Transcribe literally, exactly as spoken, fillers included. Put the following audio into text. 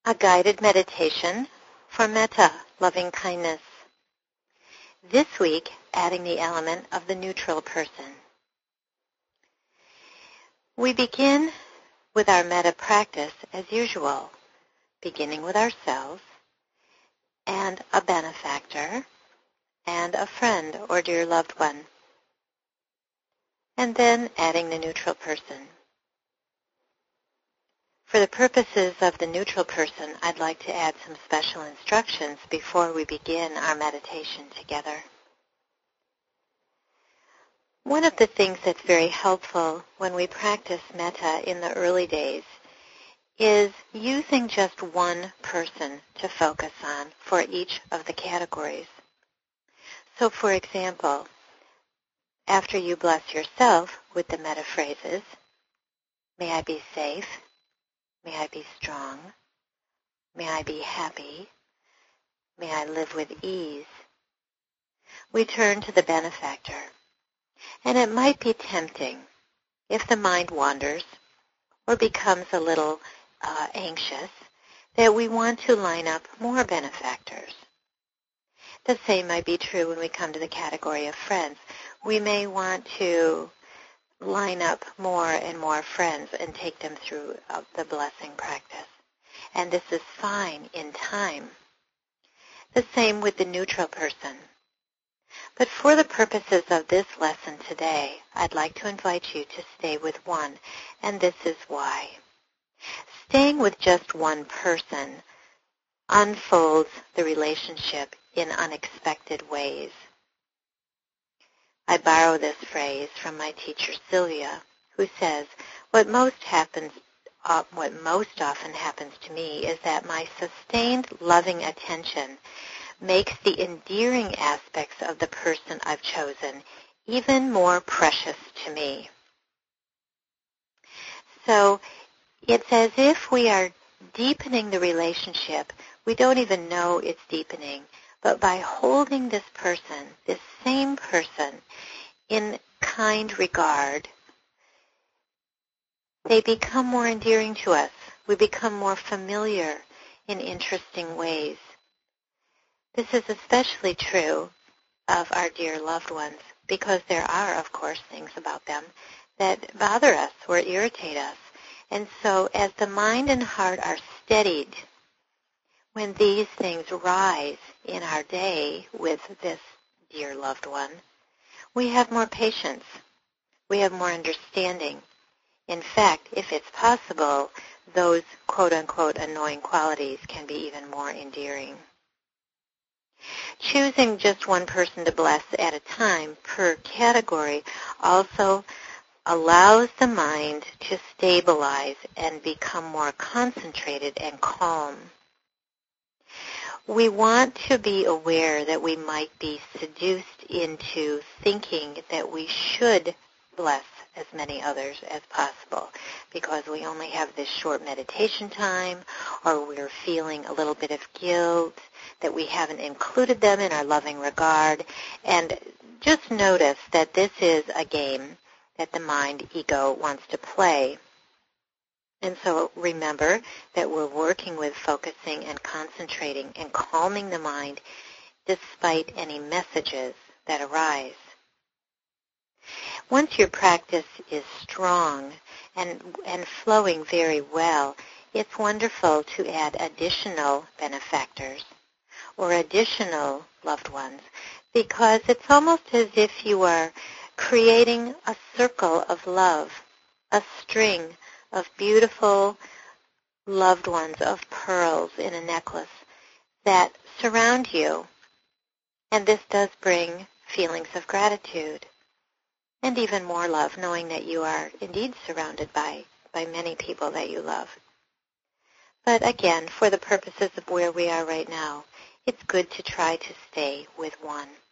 A guided meditation for metta, loving kindness. This week, adding the element of the neutral person. We begin with our metta practice as usual, beginning with ourselves and a benefactor and a friend or dear loved one, and then adding the neutral person. For the purposes of the neutral person, I'd like to add some special instructions before we begin our meditation together. One of the things that's very helpful when we practice metta in the early days is using just one person to focus on for each of the categories. So, for example, after you bless yourself with the metta phrases, may I be safe, may I be strong, may I be happy, may I live with ease, we turn to the benefactor. And it might be tempting, if the mind wanders or becomes a little uh, anxious, that we want to line up more benefactors. The same might be true when we come to the category of friends. We may want to line up more and more friends and take them through uh, the blessing practice. And this is fine in time. The same with the neutral person. But for the purposes of this lesson today, I'd like to invite you to stay with one, and this is why. Staying with just one person unfolds the relationship in unexpected ways. I borrow this phrase from my teacher Sylvia, who says, what most happens, uh, what most often happens to me is that my sustained loving attention makes the endearing aspects of the person I've chosen even more precious to me. So it's as if we are deepening the relationship. We don't even know it's deepening, but by holding this person, this same person, in kind regard, they become more endearing to us. We become more familiar in interesting ways. This is especially true of our dear loved ones because there are, of course, things about them that bother us or irritate us. And so as the mind and heart are steadied when these things rise in our day with this dear loved one, we have more patience. We have more understanding. In fact, if it's possible, those quote-unquote annoying qualities can be even more endearing. Choosing just one person to bless at a time per category also allows the mind to stabilize and become more concentrated and calm. We want to be aware that we might be seduced into thinking that we should bless as many others as possible because we only have this short meditation time, or we're feeling a little bit of guilt that we haven't included them in our loving regard. And just notice that this is a game that the mind ego wants to play. And so remember that we're working with focusing and concentrating and calming the mind despite any messages that arise. Once your practice is strong and, and flowing very well, it's wonderful to add additional benefactors or additional loved ones, because it's almost as if you are creating a circle of love, a string of beautiful loved ones of pearls in a necklace that surround you. And this does bring feelings of gratitude and even more love, knowing that you are indeed surrounded by, by many people that you love. But again, for the purposes of where we are right now, it's good to try to stay with one.